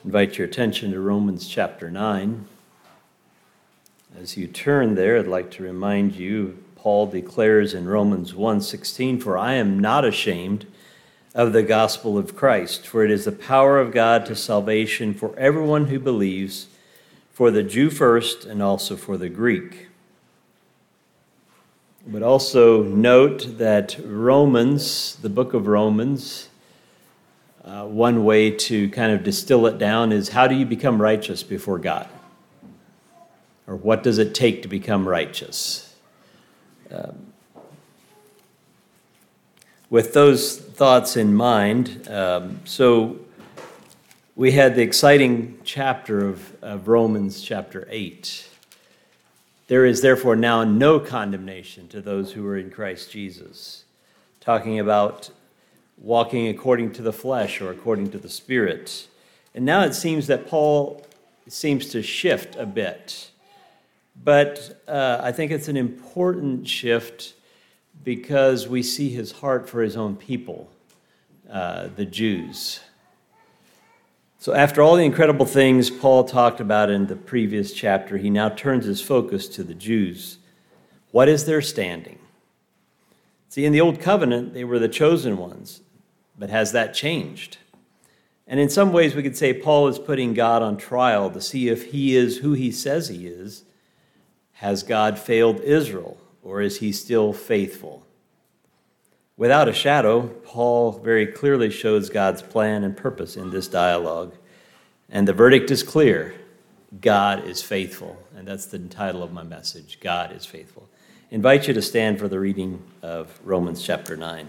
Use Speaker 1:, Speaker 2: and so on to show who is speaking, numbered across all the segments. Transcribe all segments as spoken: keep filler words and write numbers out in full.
Speaker 1: Invite your attention to Romans chapter nine. As you turn there, I'd like to remind you, Paul declares in Romans one sixteen, "For I am not ashamed of the gospel of Christ, for it is the power of God to salvation for everyone who believes, for the Jew first and also for the Greek." But also note that Romans, the book of Romans, Uh, one way to kind of distill it down is, how do you become righteous before God? Or what does it take to become righteous? Um, with those thoughts in mind, um, so we had the exciting chapter of, of Romans chapter eight. "There is therefore now no condemnation to those who are in Christ Jesus," talking about walking according to the flesh or according to the Spirit. And now it seems that Paul seems to shift a bit. But uh, I think it's an important shift because we see his heart for his own people, uh, the Jews. So after all the incredible things Paul talked about in the previous chapter, he now turns his focus to the Jews. What is their standing? See, in the Old Covenant, they were the chosen ones. But has that changed? And in some ways, we could say Paul is putting God on trial to see if he is who he says he is. Has God failed Israel, or is he still faithful? Without a shadow, Paul very clearly shows God's plan and purpose in this dialogue. And the verdict is clear. God is faithful. And that's the title of my message, God is faithful. I invite you to stand for the reading of Romans chapter nine.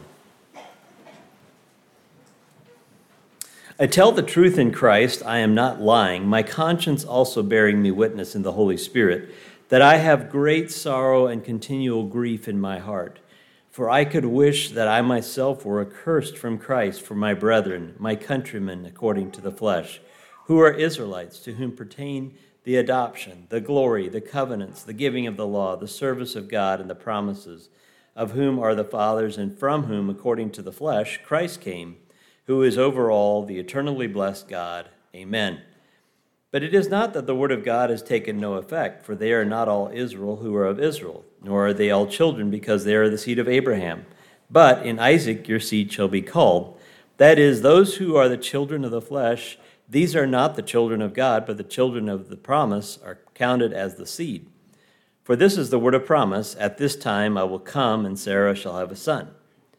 Speaker 1: "I tell the truth in Christ, I am not lying, my conscience also bearing me witness in the Holy Spirit, that I have great sorrow and continual grief in my heart. For I could wish that I myself were accursed from Christ for my brethren, my countrymen according to the flesh, who are Israelites, to whom pertain the adoption, the glory, the covenants, the giving of the law, the service of God, and the promises, of whom are the fathers, and from whom, according to the flesh, Christ came, who is over all, the eternally blessed God. Amen. But it is not that the word of God has taken no effect, for they are not all Israel who are of Israel, nor are they all children because they are the seed of Abraham. But in Isaac your seed shall be called. That is, those who are the children of the flesh, these are not the children of God, but the children of the promise are counted as the seed. For this is the word of promise, at this time I will come, and Sarah shall have a son.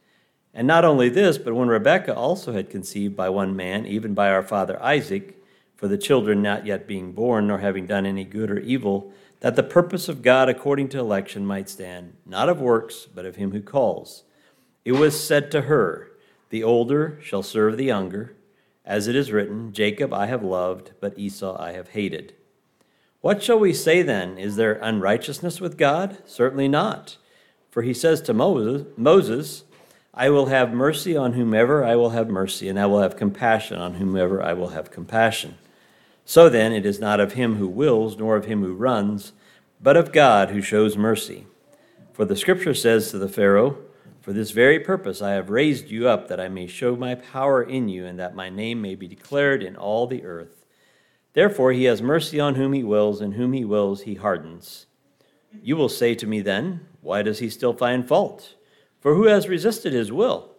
Speaker 1: And not only this, but when Rebekah also had conceived by one man, even by our father Isaac, for the children not yet being born, nor having done any good or evil, that the purpose of God according to election might stand, not of works, but of him who calls. It was said to her, the older shall serve the younger, as it is written, Jacob I have loved, but Esau I have hated. What shall we say then? Is there unrighteousness with God? Certainly not. For he says to Moses, Moses, I will have mercy on whomever I will have mercy, and I will have compassion on whomever I will have compassion. So then, it is not of him who wills, nor of him who runs, but of God who shows mercy. For the scripture says to the Pharaoh, For this very purpose I have raised you up, that I may show my power in you, and that my name may be declared in all the earth. Therefore he has mercy on whom he wills, and whom he wills he hardens. You will say to me then, Why does he still find fault? For who has resisted his will?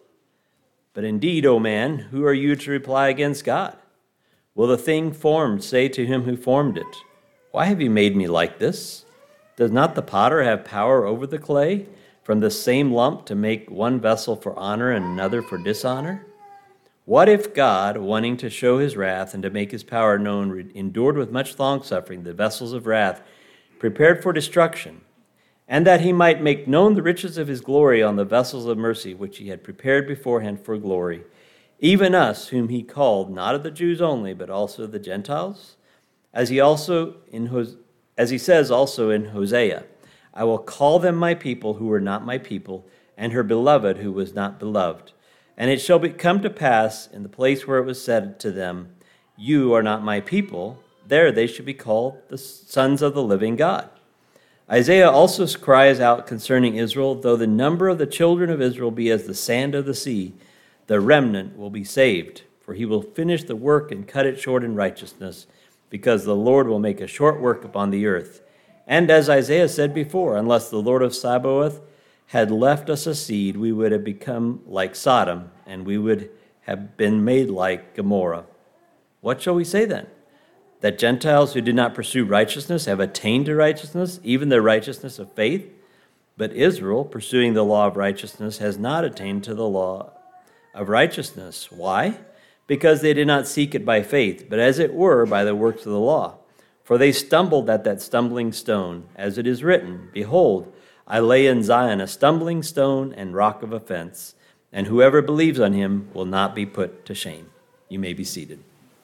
Speaker 1: But indeed, O man, who are you to reply against God? Will the thing formed say to him who formed it, Why have you made me like this? Does not the potter have power over the clay, from the same lump to make one vessel for honor and another for dishonor? What if God, wanting to show his wrath and to make his power known, endured with much longsuffering the vessels of wrath prepared for destruction, and that he might make known the riches of his glory on the vessels of mercy, which he had prepared beforehand for glory, even us, whom he called, not of the Jews only, but also the Gentiles? As he also in Hos- as he says also in Hosea, I will call them my people who were not my people, and her beloved who was not beloved. And it shall be, come to pass in the place where it was said to them, You are not my people, there they should be called the sons of the living God. Isaiah also cries out concerning Israel, though the number of the children of Israel be as the sand of the sea, the remnant will be saved. For he will finish the work and cut it short in righteousness, because the Lord will make a short work upon the earth. And as Isaiah said before, unless the Lord of Sabaoth had left us a seed, we would have become like Sodom, and we would have been made like Gomorrah. What shall we say then? That Gentiles who did not pursue righteousness have attained to righteousness, even the righteousness of faith? But Israel, pursuing the law of righteousness, has not attained to the law of righteousness. Why? Because they did not seek it by faith, but as it were by the works of the law. For they stumbled at that stumbling stone, as it is written, Behold, I lay in Zion a stumbling stone and rock of offense, and whoever believes on him will not be put to shame. You may be seated.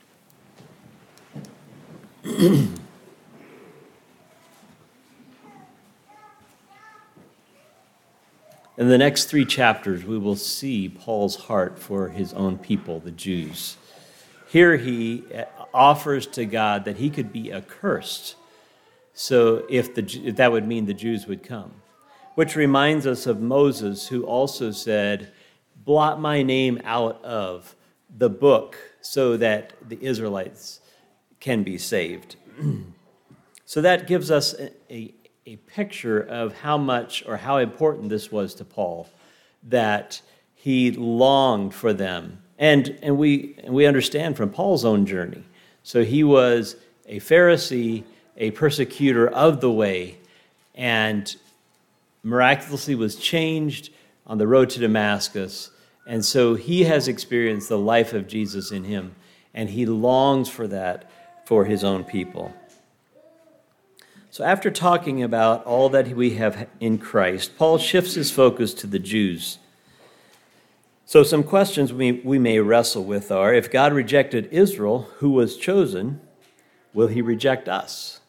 Speaker 1: In the next three chapters, we will see Paul's heart for his own people, the Jews. Here he offers to God that he could be accursed, so if, the, if that would mean the Jews would come. Which reminds us of Moses, who also said, blot my name out of the book so that the Israelites can be saved. So that gives us a, a, a picture of how much or how important this was to Paul, that he longed for them. And, and, we, and we understand from Paul's own journey. So he was a Pharisee, a persecutor of the way, and miraculously was changed on the road to Damascus. And so he has experienced the life of Jesus in him, and he longs for that for his own people. So after talking about all that we have in Christ, Paul shifts his focus to the Jews. So some questions we, we may wrestle with are, if God rejected Israel, who was chosen, will he reject us?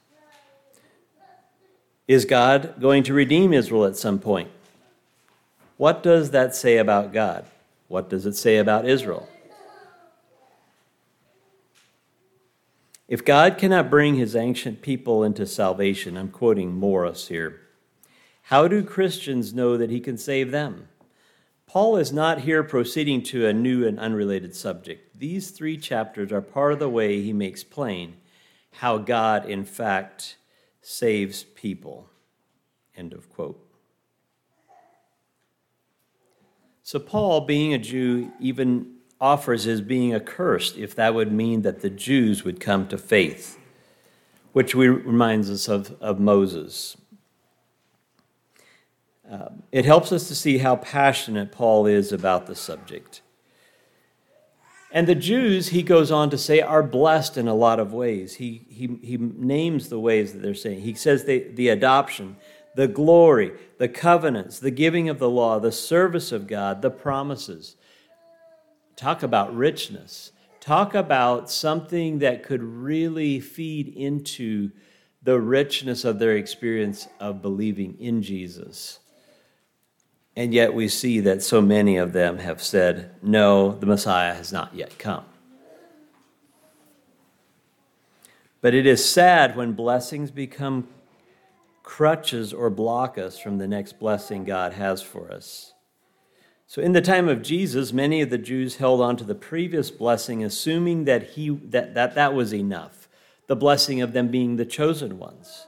Speaker 1: Is God going to redeem Israel at some point? What does that say about God? What does it say about Israel? If God cannot bring his ancient people into salvation, I'm quoting Morris here, how do Christians know that he can save them? Paul is not here proceeding to a new and unrelated subject. These three chapters are part of the way he makes plain how God, in fact, saves people. End of quote. So Paul, being a Jew, even offers his being accursed if that would mean that the Jews would come to faith, which we, reminds us of, of Moses. Uh, it helps us to see how passionate Paul is about the subject. And the Jews, he goes on to say, are blessed in a lot of ways. He, he, he names the ways that they're saying. He says they, the adoption, the glory, the covenants, the giving of the law, the service of God, the promises. Talk about richness. Talk about something that could really feed into the richness of their experience of believing in Jesus. And yet we see that so many of them have said, no, the Messiah has not yet come. But it is sad when blessings become crutches or block us from the next blessing God has for us. So in the time of Jesus, many of the Jews held on to the previous blessing, assuming that he that, that, that was enough, the blessing of them being the chosen ones.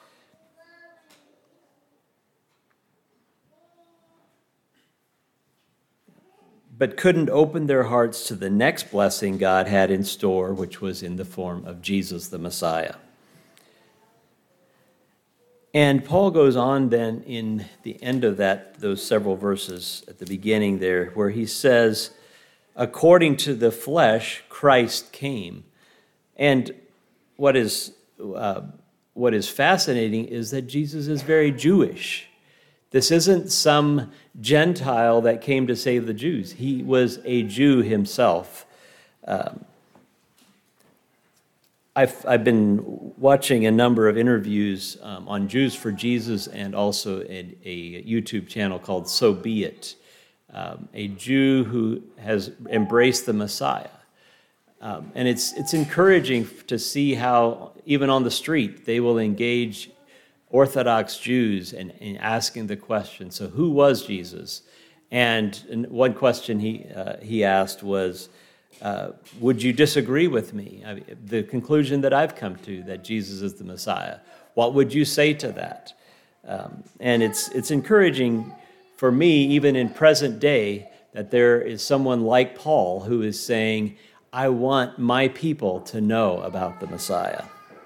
Speaker 1: But couldn't open their hearts to the next blessing God had in store, which was in the form of Jesus the Messiah. And Paul goes on then in the end of that, those several verses at the beginning there, where he says, according to the flesh, Christ came. And what is uh, what is fascinating is that Jesus is very Jewish. This isn't some Gentile that came to save the Jews. He was a Jew himself. Um, I've, I've been watching a number of interviews um, on Jews for Jesus and also a, a YouTube channel called So Be It, um, a Jew who has embraced the Messiah. Um, and it's it's encouraging to see how, even on the street, they will engage Orthodox Jews and, and asking the question, so who was Jesus? And, and one question he uh, he asked was, Uh, would you disagree with me? I mean, the conclusion that I've come to, that Jesus is the Messiah, what would you say to that? Um, and it's it's encouraging for me, even in present day, that there is someone like Paul who is saying, I want my people to know about the Messiah.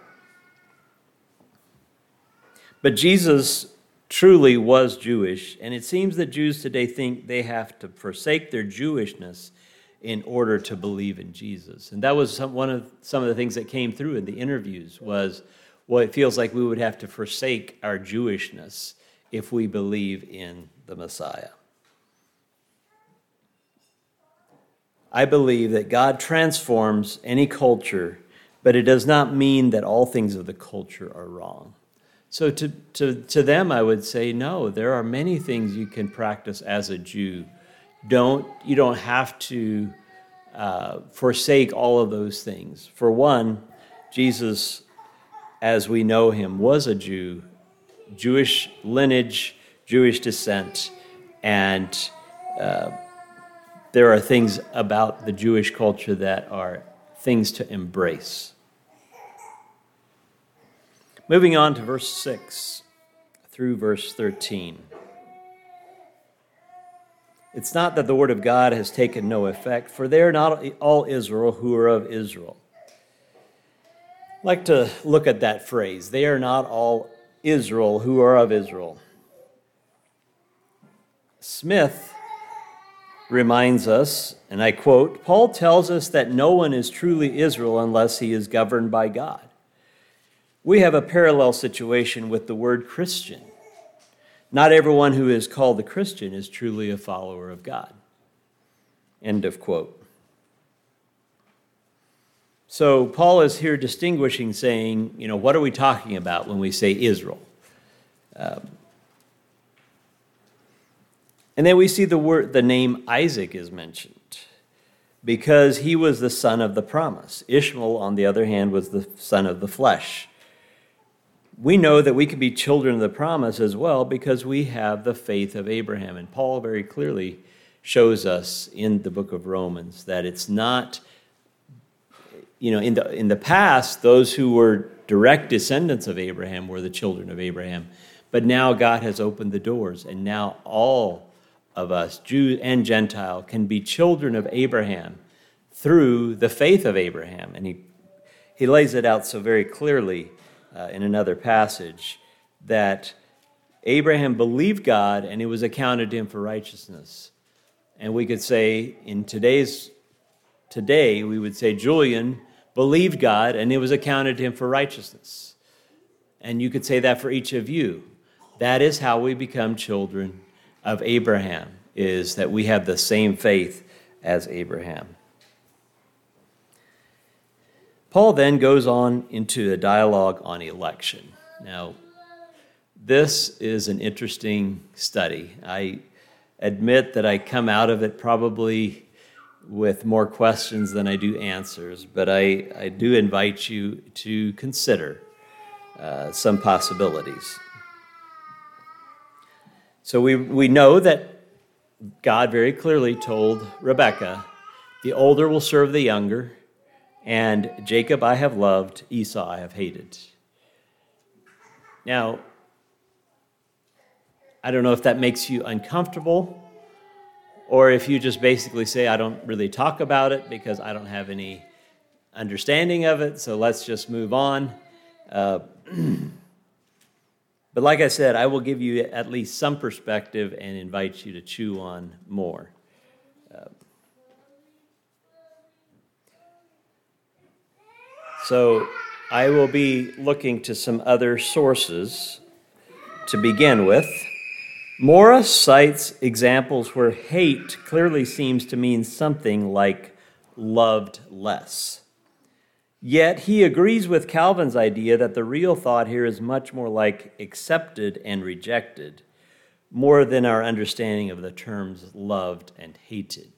Speaker 1: But Jesus truly was Jewish, and it seems that Jews today think they have to forsake their Jewishness in order to believe in Jesus. And that was some, one of some of the things that came through in the interviews was, well, it feels like we would have to forsake our Jewishness if we believe in the Messiah. I believe that God transforms any culture, but it does not mean that all things of the culture are wrong. So to, to, to them, I would say, no, there are many things you can practice as a Jew. Don't, you don't have to uh, forsake all of those things. For one, Jesus, as we know him, was a Jew, Jewish lineage, Jewish descent, and uh, there are things about the Jewish culture that are things to embrace. Moving on to verse six through verse thirteen. It's not that the word of God has taken no effect, for they are not all Israel who are of Israel. I'd like to look at that phrase, they are not all Israel who are of Israel. Smith reminds us, and I quote, Paul tells us that no one is truly Israel unless he is governed by God. We have a parallel situation with the word Christian. Not everyone who is called a Christian is truly a follower of God. End of quote. So Paul is here distinguishing, saying, you know, what are we talking about when we say Israel? Um, and then we see the word, the name Isaac is mentioned because he was the son of the promise. Ishmael, on the other hand, was the son of the flesh. We know that we can be children of the promise as well because we have the faith of Abraham. And Paul very clearly shows us in the book of Romans that it's not, you know, in the in the past, those who were direct descendants of Abraham were the children of Abraham. But now God has opened the doors, and now all of us, Jew and Gentile, can be children of Abraham through the faith of Abraham. And he, he lays it out so very clearly uh, in another passage that Abraham believed God, and it was accounted to him for righteousness. And we could say in today's today, we would say Julian believed God, and it was accounted to him for righteousness. And you could say that for each of you. That is how we become children of Abraham, is that we have the same faith as Abraham. Paul then goes on into a dialogue on election. Now, this is an interesting study. I admit that I come out of it probably with more questions than I do answers, but I, I do invite you to consider uh, some possibilities. So we, we know that God very clearly told Rebekah, the older will serve the younger, and Jacob I have loved, Esau I have hated. Now, I don't know if that makes you uncomfortable, or if you just basically say, I don't really talk about it because I don't have any understanding of it, so let's just move on. Uh, but like I said, I will give you at least some perspective and invite you to chew on more. Uh, so I will be looking to some other sources to begin with. Morris cites examples where hate clearly seems to mean something like loved less. Yet he agrees with Calvin's idea that the real thought here is much more like accepted and rejected, more than our understanding of the terms loved and hated.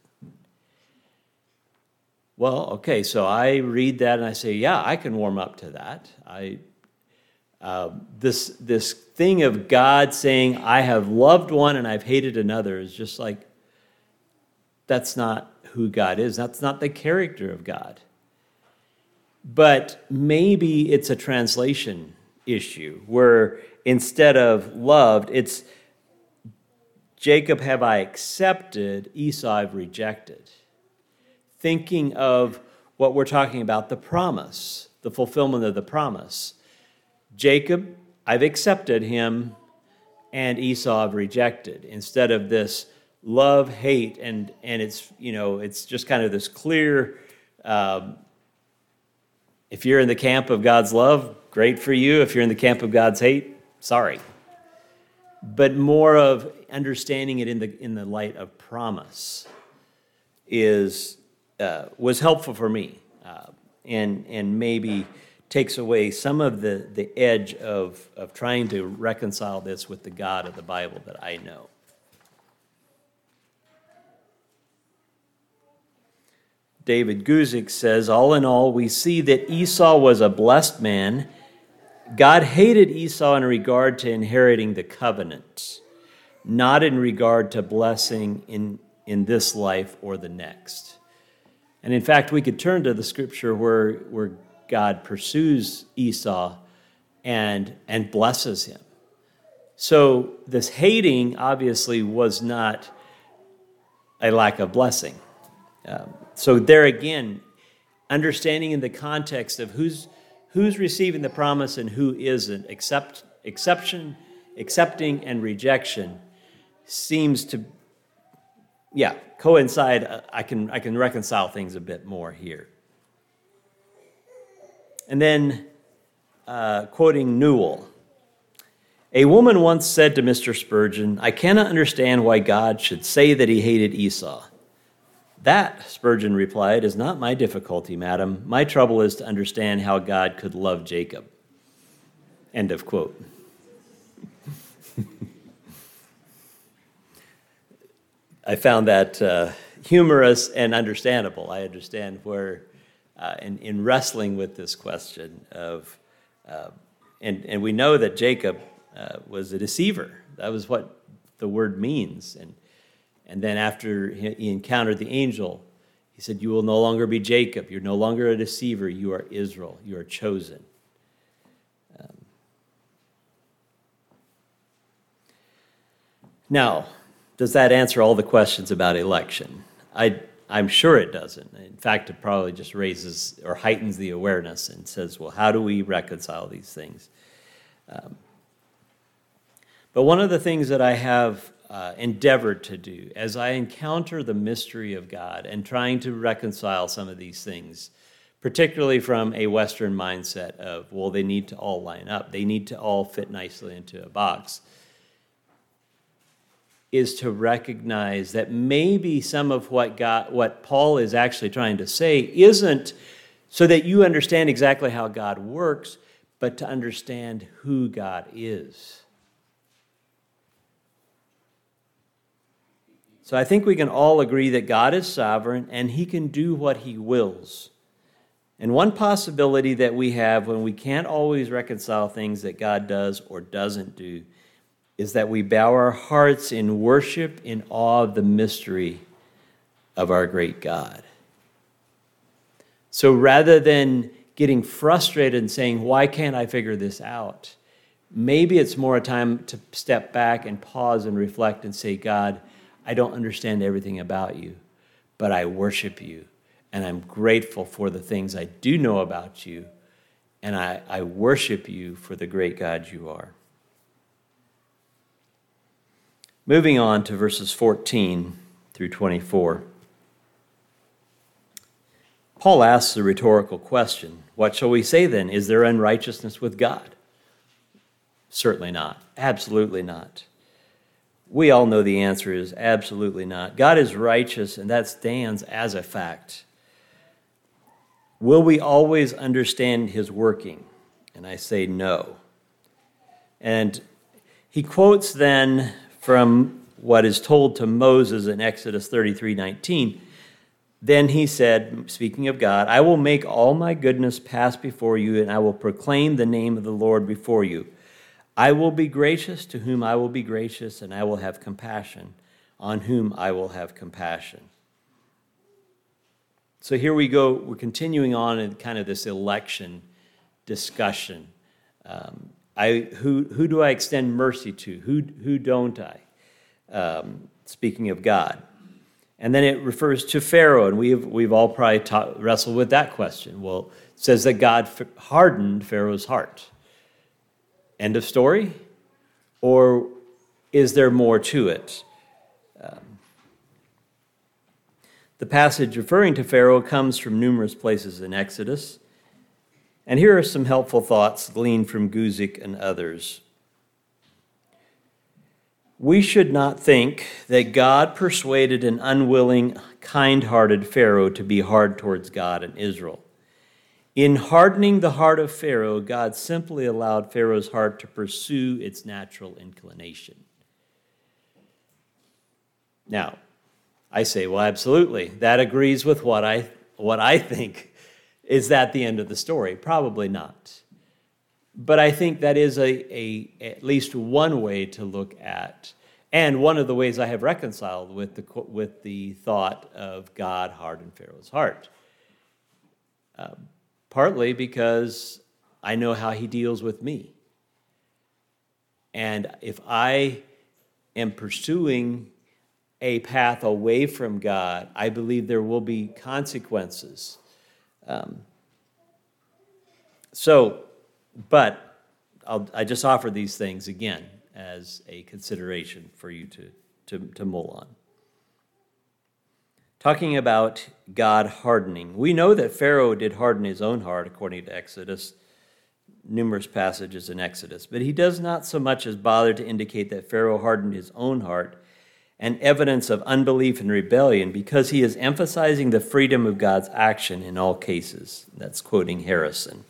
Speaker 1: Well, okay, so I read that and I say, yeah, I can warm up to that. I Uh, this this thing of God saying, I have loved one and I've hated another is just like, that's not who God is. That's not the character of God. But maybe it's a translation issue where instead of loved, it's Jacob have I accepted, Esau I've rejected. Thinking of what we're talking about, the promise, the fulfillment of the promise. Jacob, I've accepted him, and Esau I've rejected. Instead of this love, hate, and and it's, you know, it's just kind of this clear, um, if you're in the camp of God's love, great for you. If you're in the camp of God's hate, sorry. But more of understanding it in the in the light of promise is uh, was helpful for me, uh, and and maybe takes away some of the, the edge of, of trying to reconcile this with the God of the Bible that I know. David Guzik says, all in all, we see that Esau was a blessed man. God hated Esau in regard to inheriting the covenant, not in regard to blessing in, in this life or the next. And in fact, we could turn to the scripture where, where God pursues Esau and, and blesses him. So this hating obviously was not a lack of blessing. Um, so there again, understanding in the context of who's who's receiving the promise and who isn't, accept, exception, accepting and rejection seems to, yeah, coincide. I can I can reconcile things a bit more here. And then, uh, quoting Newell, a woman once said to Mister Spurgeon, I cannot understand why God should say that he hated Esau. That, Spurgeon replied, is not my difficulty, madam. My trouble is to understand how God could love Jacob. End of quote. I found that uh, humorous and understandable. I understand where, uh, in, in wrestling with this question of, uh, and, and we know that Jacob uh, was a deceiver. That was what the word means. And And then after he encountered the angel, he said, you will no longer be Jacob. You're no longer a deceiver. You are Israel. You are chosen. Um, now, does that answer all the questions about election? I, I'm sure it doesn't. In fact, it probably just raises or heightens the awareness and says, well, how do we reconcile these things? Um, but one of the things that I have Uh, endeavored to do as I encounter the mystery of God and trying to reconcile some of these things, particularly from a Western mindset of, well, they need to all line up, they need to all fit nicely into a box, is to recognize that maybe some of what God, what Paul is actually trying to say isn't so that you understand exactly how God works, but to understand who God is. So I think we can all agree that God is sovereign and he can do what he wills. And one possibility that we have when we can't always reconcile things that God does or doesn't do is that we bow our hearts in worship, in awe of the mystery of our great God. So rather than getting frustrated and saying, why can't I figure this out? Maybe it's more a time to step back and pause and reflect and say, God, I don't understand everything about you, but I worship you, and I'm grateful for the things I do know about you, and I, I worship you for the great God you are. Moving on to verses fourteen through twenty-four. Paul asks a rhetorical question. What shall we say then? Is there unrighteousness with God? Certainly not. Absolutely not. We all know the answer is absolutely not. God is righteous, and that stands as a fact. Will we always understand his working? And I say no. And he quotes then from what is told to Moses in Exodus thirty-three nineteen. Then he said, speaking of God, I will make all my goodness pass before you, and I will proclaim the name of the Lord before you. I will be gracious to whom I will be gracious, and I will have compassion on whom I will have compassion. So here we go, we're continuing on in kind of this election discussion. Um, I, who, who do I extend mercy to? Who, who don't I? Um, speaking of God. And then it refers to Pharaoh, and we've, we've all probably taught, wrestled with that question. Well, it says that God hardened Pharaoh's heart. End of story? Or is there more to it? Um, the passage referring to Pharaoh comes from numerous places in Exodus. And here are some helpful thoughts gleaned from Guzik and others. We should not think that God persuaded an unwilling, kind-hearted Pharaoh to be hard towards God and Israel. In hardening the heart of Pharaoh, God simply allowed Pharaoh's heart to pursue its natural inclination. Now, I say, well, absolutely. That agrees with what I, what I think. Is that the end of the story? Probably not. But I think that is a, a at least one way to look at, and one of the ways I have reconciled with the with the thought of God hardened Pharaoh's heart. Uh, partly because I know how he deals with me. And if I am pursuing a path away from God, I believe there will be consequences. Um, so, but I'll, I just offer these things again as a consideration for you to, to, to mull on. Talking about God hardening, we know that Pharaoh did harden his own heart according to Exodus, numerous passages in Exodus, but he does not so much as bother to indicate that Pharaoh hardened his own heart, and evidence of unbelief and rebellion, because he is emphasizing the freedom of God's action in all cases. That's quoting Harrison.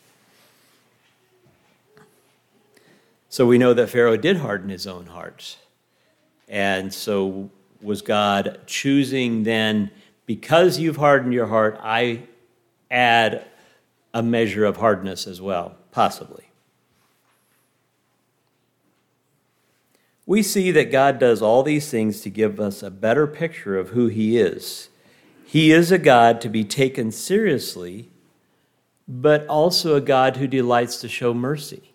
Speaker 1: So we know that Pharaoh did harden his own heart. And so was God choosing then, because you've hardened your heart, I add a measure of hardness as well? Possibly. We see that God does all these things to give us a better picture of who he is. He is a God to be taken seriously, but also a God who delights to show mercy.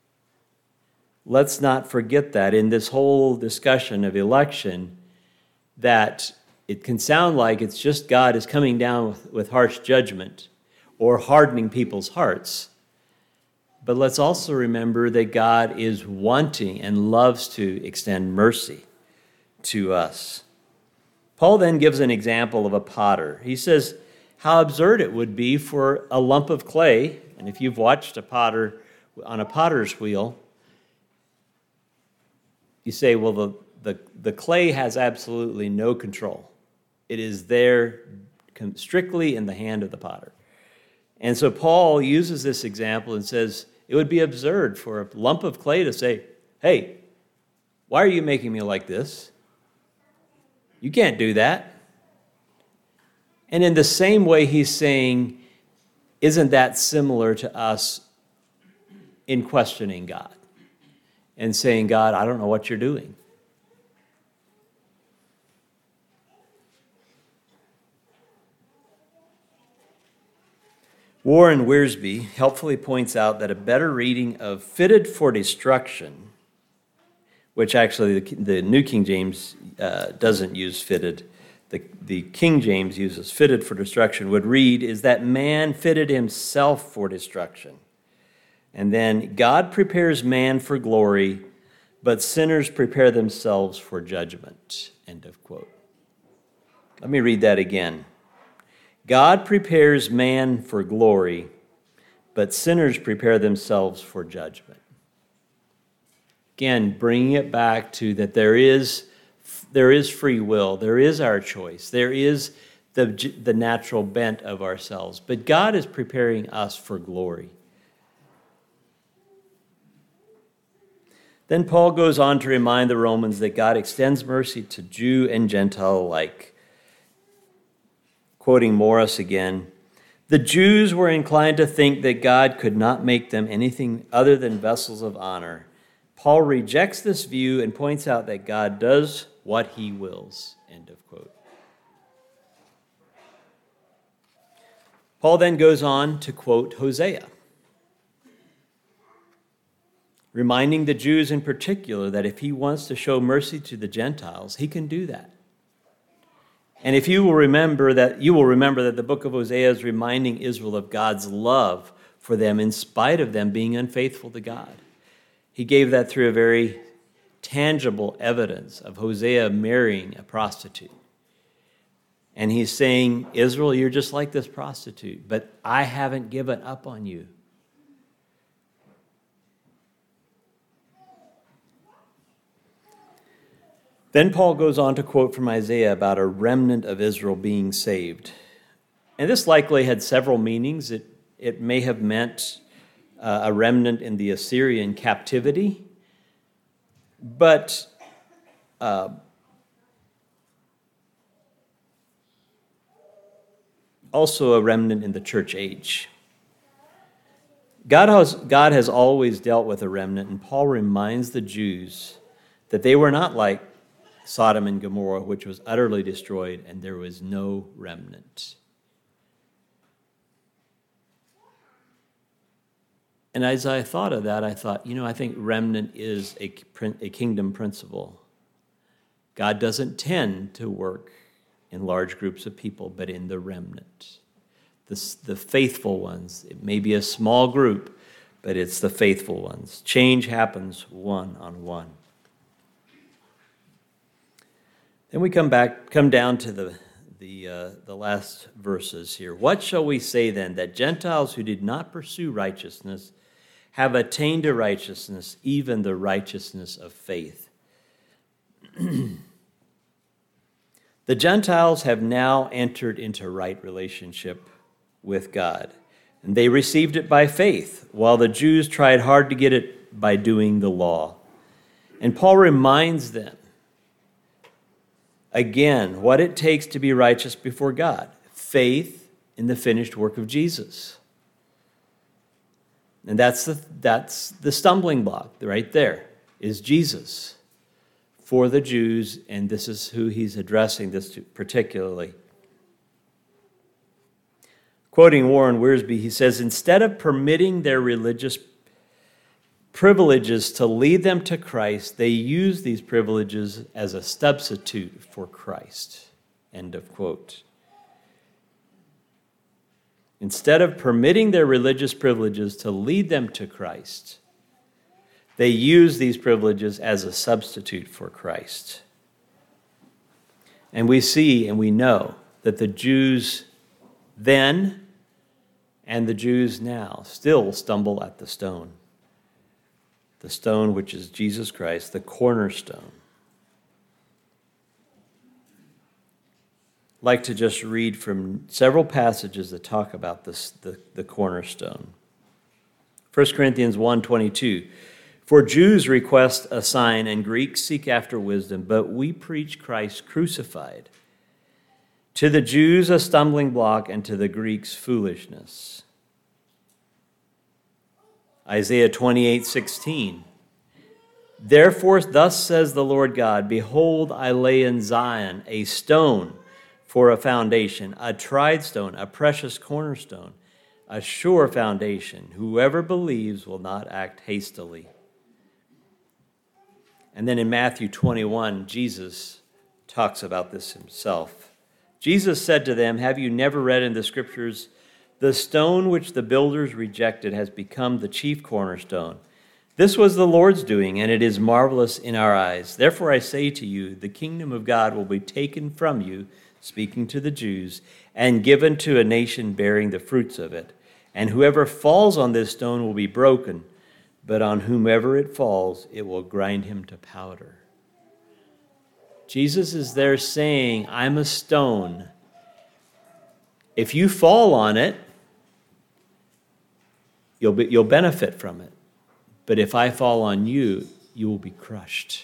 Speaker 1: Let's not forget that in this whole discussion of election, that it can sound like it's just God is coming down with, with harsh judgment or hardening people's hearts. But let's also remember that God is wanting and loves to extend mercy to us. Paul then gives an example of a potter. He says how absurd it would be for a lump of clay, and if you've watched a potter on a potter's wheel, you say, well, the, the, the clay has absolutely no control. It is there strictly in the hand of the potter. And so Paul uses this example and says, it would be absurd for a lump of clay to say, hey, why are you making me like this? You can't do that. And in the same way, he's saying, isn't that similar to us in questioning God and saying, God, I don't know what you're doing. Warren Wiersbe helpfully points out that a better reading of fitted for destruction, which actually the, the New King James uh, doesn't use fitted, the, the King James uses fitted for destruction, would read, is that man fitted himself for destruction. And then God prepares man for glory, but sinners prepare themselves for judgment. End of quote. Let me read that again. God prepares man for glory, but sinners prepare themselves for judgment. Again, bringing it back to that there is, there is free will, there is our choice, there is the, the natural bent of ourselves, but God is preparing us for glory. Then Paul goes on to remind the Romans that God extends mercy to Jew and Gentile alike. Quoting Morris again, the Jews were inclined to think that God could not make them anything other than vessels of honor. Paul rejects this view and points out that God does what he wills. End of quote. Paul then goes on to quote Hosea, reminding the Jews in particular that if he wants to show mercy to the Gentiles, he can do that. And if you will remember that, you will remember that the book of Hosea is reminding Israel of God's love for them in spite of them being unfaithful to God. He gave that through a very tangible evidence of Hosea marrying a prostitute. And he's saying, Israel, you're just like this prostitute, but I haven't given up on you. Then Paul goes on to quote from Isaiah about a remnant of Israel being saved. And this likely had several meanings. It, it may have meant uh, a remnant in the Assyrian captivity, but uh, also a remnant in the church age. God has, God has always dealt with a remnant, and Paul reminds the Jews that they were not like Sodom and Gomorrah, which was utterly destroyed, and there was no remnant. And as I thought of that, I thought, you know, I think remnant is a, a kingdom principle. God doesn't tend to work in large groups of people, but in the remnant. The, the faithful ones. It may be a small group, but it's the faithful ones. Change happens one on one. Then we come back, come down to the the uh, the last verses here. What shall we say then? That Gentiles who did not pursue righteousness have attained to righteousness, even the righteousness of faith. The Gentiles have now entered into right relationship with God, and they received it by faith, while the Jews tried hard to get it by doing the law. And Paul reminds them again, what it takes to be righteous before God. Faith in the finished work of Jesus. And that's the, that's the stumbling block right there, is Jesus for the Jews, and this is who he's addressing this to particularly. Quoting Warren Wiersbe, he says, instead of permitting their religious privileges to lead them to Christ, they use these privileges as a substitute for Christ. End of quote. Instead of permitting their religious privileges to lead them to Christ, they use these privileges as a substitute for Christ. And we see and we know that the Jews then and the Jews now still stumble at the stone. The stone which is Jesus Christ, the cornerstone. I'd like to just read from several passages that talk about this, the, the cornerstone. First Corinthians one twenty-two. For Jews request a sign and Greeks seek after wisdom, but we preach Christ crucified. To the Jews a stumbling block, and to the Greeks foolishness. Isaiah twenty-eight sixteen. Therefore, thus says the Lord God, behold, I lay in Zion a stone for a foundation, a tried stone, a precious cornerstone, a sure foundation. Whoever believes will not act hastily. And then in Matthew twenty-one, Jesus talks about this himself. Jesus said to them, have you never read in the scriptures, the stone which the builders rejected has become the chief cornerstone. This was the Lord's doing, and it is marvelous in our eyes. Therefore I say to you, the kingdom of God will be taken from you, speaking to the Jews, and given to a nation bearing the fruits of it. And whoever falls on this stone will be broken, but on whomever it falls, it will grind him to powder. Jesus is there saying, I'm a stone. If you fall on it, You'll be, you'll benefit from it. But if I fall on you, you will be crushed.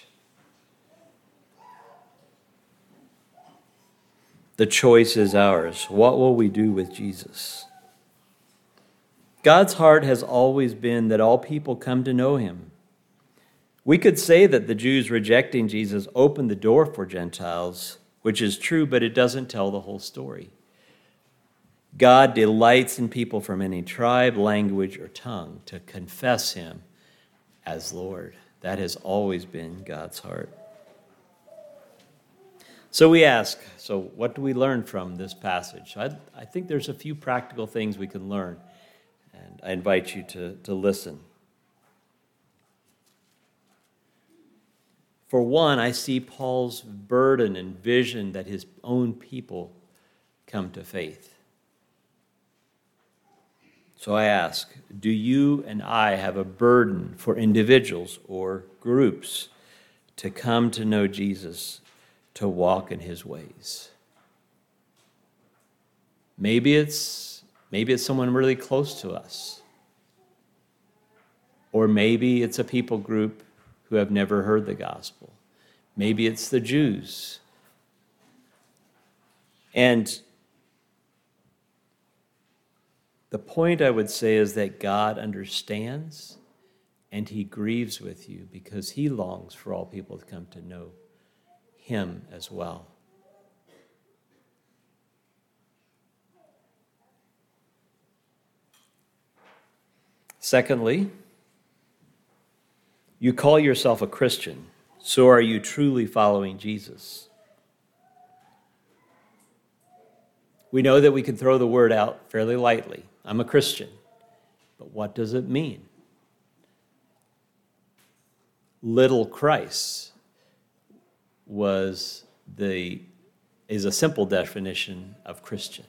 Speaker 1: The choice is ours. What will we do with Jesus? God's heart has always been that all people come to know him. We could say that the Jews rejecting Jesus opened the door for Gentiles, which is true, but it doesn't tell the whole story. God delights in people from any tribe, language, or tongue to confess him as Lord. That has always been God's heart. So we ask, so what do we learn from this passage? I, I think there's a few practical things we can learn, and I invite you to, to listen. For one, I see Paul's burden and vision that his own people come to faith. So I ask, do you and I have a burden for individuals or groups to come to know Jesus, to walk in his ways? Maybe it's maybe it's someone really close to us. Or maybe it's a people group who have never heard the gospel. Maybe it's the Jews. And the point I would say is that God understands and he grieves with you because he longs for all people to come to know him as well. Secondly, you call yourself a Christian, so are you truly following Jesus? We know that we can throw the word out fairly lightly. I'm a Christian. But what does it mean? Little Christ was the is a simple definition of Christian.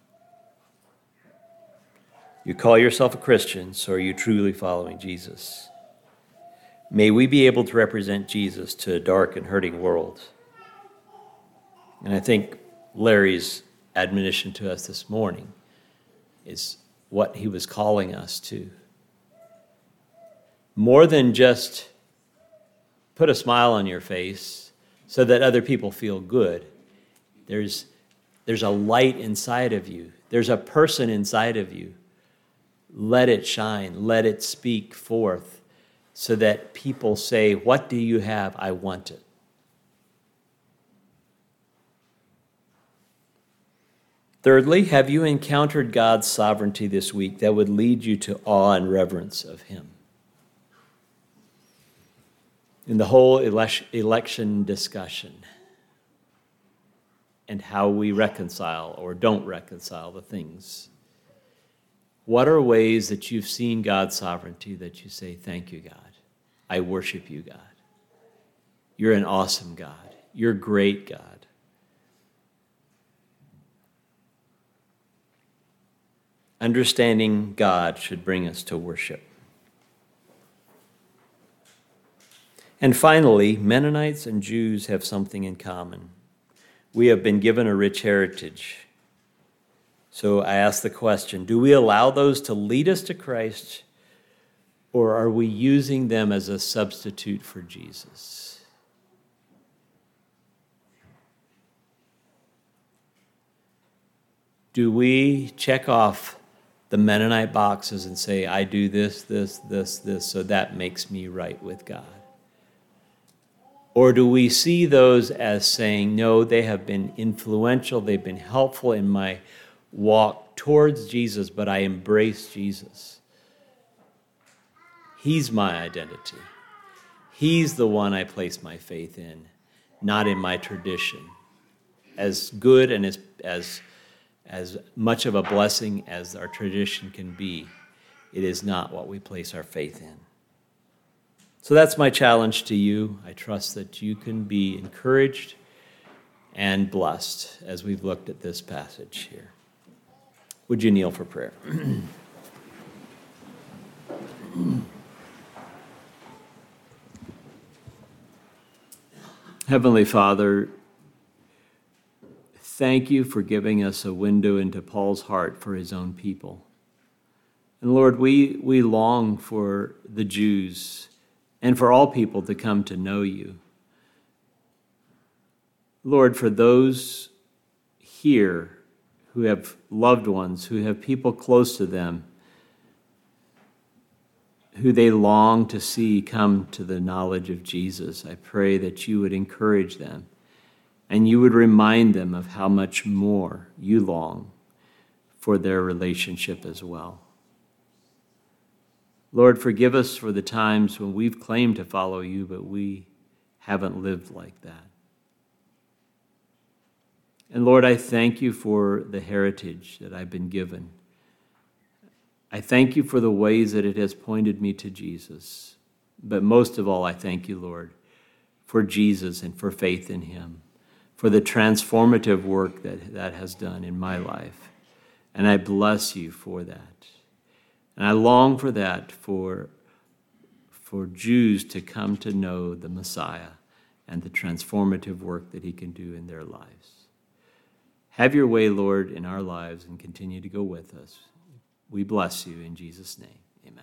Speaker 1: You call yourself a Christian, so are you truly following Jesus? May we be able to represent Jesus to a dark and hurting world. And I think Larry's admonition to us this morning is what he was calling us to. More than just put a smile on your face so that other people feel good. There's, there's a light inside of you. There's a person inside of you. Let it shine. Let it speak forth so that people say, what do you have? I want it. Thirdly, have you encountered God's sovereignty this week that would lead you to awe and reverence of him? In the whole election discussion and how we reconcile or don't reconcile the things, what are ways that you've seen God's sovereignty that you say, thank you, God. I worship you, God. You're an awesome God. You're great, God. Understanding God should bring us to worship. And finally, Mennonites and Jews have something in common. We have been given a rich heritage. So I ask the question, do we allow those to lead us to Christ, or are we using them as a substitute for Jesus? Do we check off the Mennonite boxes and say, I do this, this, this, this, so that makes me right with God? Or do we see those as saying, no, they have been influential, they've been helpful in my walk towards Jesus, but I embrace Jesus. He's my identity. He's the one I place my faith in, not in my tradition. As good and as, as, as much of a blessing as our tradition can be, it is not what we place our faith in. So that's my challenge to you. I trust that you can be encouraged and blessed as we've looked at this passage here. Would you kneel for prayer? Heavenly Father, thank you for giving us a window into Paul's heart for his own people. And Lord, we, we long for the Jews and for all people to come to know you. Lord, for those here who have loved ones, who have people close to them, who they long to see come to the knowledge of Jesus, I pray that you would encourage them and you would remind them of how much more you long for their relationship as well. Lord, forgive us for the times when we've claimed to follow you, but we haven't lived like that. And Lord, I thank you for the heritage that I've been given. I thank you for the ways that it has pointed me to Jesus. But most of all, I thank you, Lord, for Jesus and for faith in him, for the transformative work that that has done in my life. And I bless you for that. And I long for that, for, for Jews to come to know the Messiah and the transformative work that he can do in their lives. Have your way, Lord, in our lives and continue to go with us. We bless you in Jesus' name.